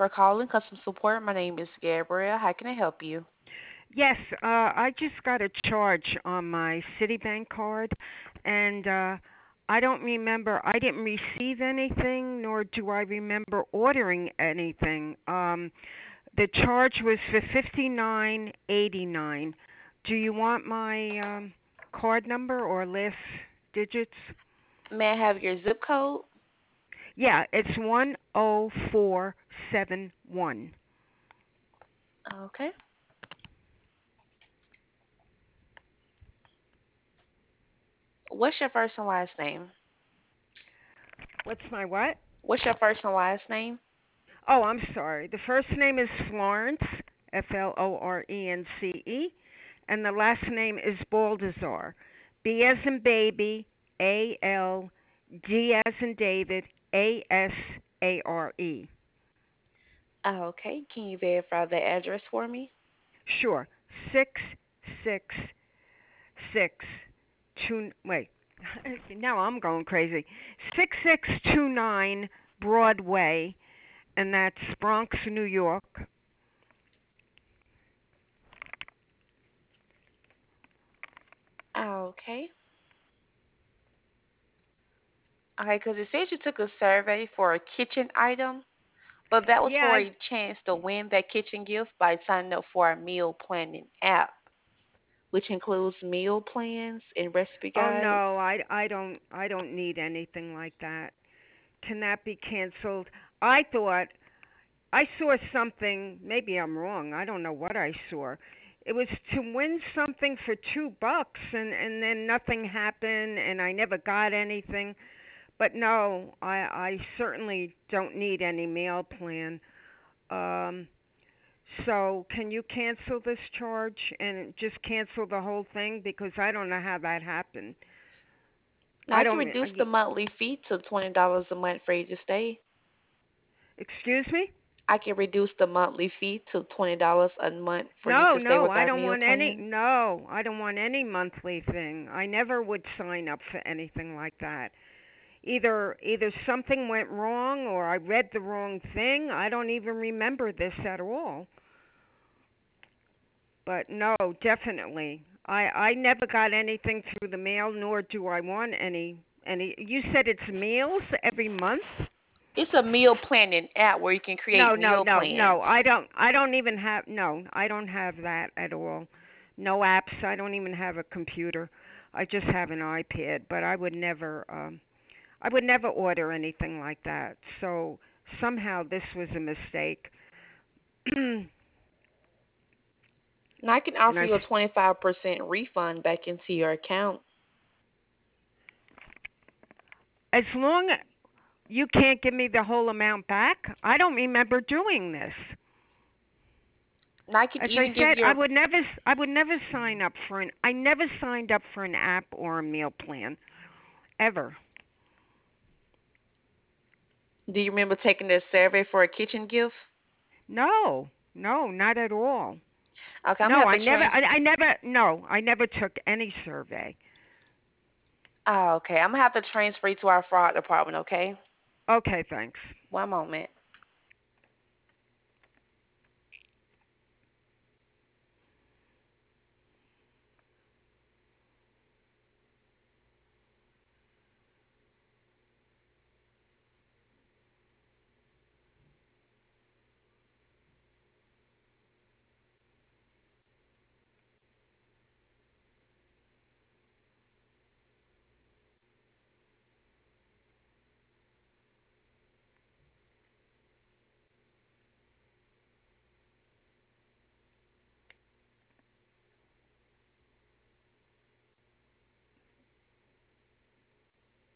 for calling customer support. My name is Gabrielle. How can I help you? Yes, I just got a charge on my Citibank card, and I don't remember. I didn't receive anything, nor do I remember ordering anything. The charge was for $59.89. Do you want my card number or last digits? May I have your zip code? Yeah, it's 10471. Okay. What's your first and last name? What's my what? What's your first and last name? Oh, I'm sorry. The first name is Florence, Florence, and the last name is Baldazar, B as in baby, ALD as in David, ASARE. Okay. Can you verify the address for me? Sure. 666 wait. Now I'm going crazy. 6629 Broadway, and that's Bronx, New York. Okay. Okay, because it says you took a survey for a kitchen item, but that was Yeah, for a chance to win that kitchen gift by signing up for our meal planning app, which includes meal plans and recipe oh guides. no, I don't need anything like that. Can that be canceled? I thought I saw something, maybe I'm wrong. I don't know what I saw. It was to win something for $2 and then nothing happened and I never got anything. But no, I certainly don't need any mail plan. Um so can you cancel this charge and just cancel the whole thing because I don't know how that happened. Now I I can don't reduce the monthly fee to $20 a month for you to stay. excuse me? I can reduce the monthly fee to $20 a month for you No, to stay no, with I our don't meal want any. plan. No, I don't want any monthly thing. I never would sign up for anything like that. Either something went wrong or I read the wrong thing. I don't even remember this at all. But no, definitely. I never got anything through the mail nor do I want any. You said it's meals every month? It's a meal planning app where you can create No, no, meal no, plans. no. I don't even have no, I don't have that at all. No apps. I don't even have a computer. I just have an iPad, but I would never order anything like that. So somehow this was a mistake. and Now I can offer I you a 25% refund back into your account. as long you can't give me the whole amount back, I don't remember doing this. Now I can As I even give said, you I would never sign up for an I never signed up for an app or a meal plan ever. do you remember taking that survey for a kitchen gift? No, no, not at all. Okay, I'm gonna No, have to trans I never, no, I never took any survey. Oh, okay. I'm gonna have to transfer you to our fraud department, okay? Okay, thanks. One moment.